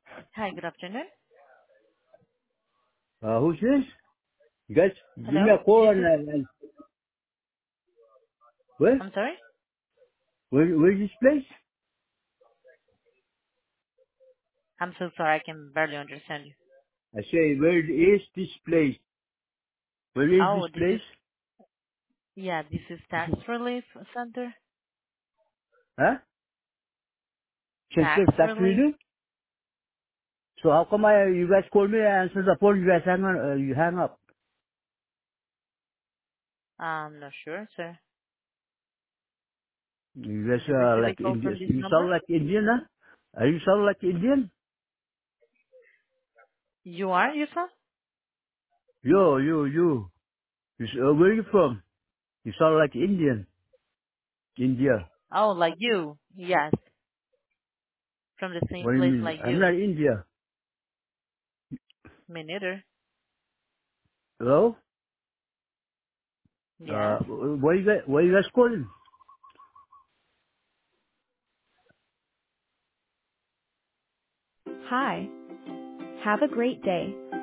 Hi, good afternoon. Who's this? You guys give me Hello, a call this and, is... where? I'm sorry? Where's this place? I'm so sorry, I can barely understand you. I say, where is this place? Where is this Oh, this is... place? Yeah, this is This Tax is, Relief Center. huh? Tax Sensitive tax Relief? reader? So how come you guys call me and answer the phone, you guys you hang up? I'm not sure, sir. You guys, Did you receive a like call Indian, from this you number? sound like Indian, huh? You sound like Indian? You are, you saw? You. Where are you from? You sound like Indian. India. Oh, like you. Yes, from the same What do you place mean? like I'm you. not India. Me neither. Hello? Yes. Where you guys calling? Hi. Have a great day.